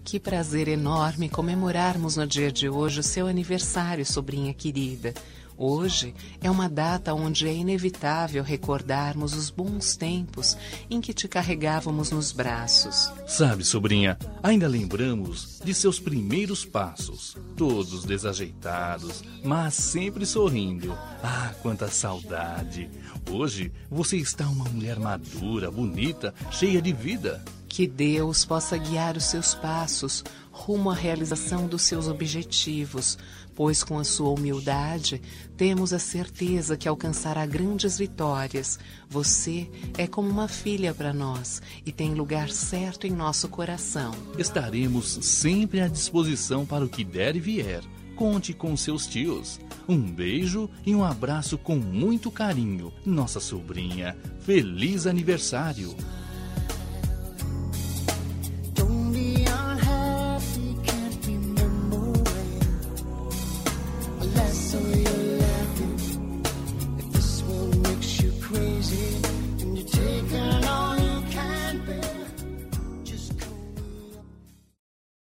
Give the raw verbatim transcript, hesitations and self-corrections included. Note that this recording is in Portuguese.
Que prazer enorme comemorarmos no dia de hoje o seu aniversário, sobrinha querida. Hoje é uma data onde é inevitável recordarmos os bons tempos em que te carregávamos nos braços. Sabe, sobrinha, ainda lembramos de seus primeiros passos, todos desajeitados, mas sempre sorrindo. Ah, quanta saudade! Hoje você está uma mulher madura, bonita, cheia de vida. Que Deus possa guiar os seus passos rumo à realização dos seus objetivos, pois com a sua humildade temos a certeza que alcançará grandes vitórias. Você é como uma filha para nós e tem lugar certo em nosso coração. Estaremos sempre à disposição para o que der e vier. Conte com seus tios. Um beijo e um abraço com muito carinho. Nossa sobrinha, feliz aniversário!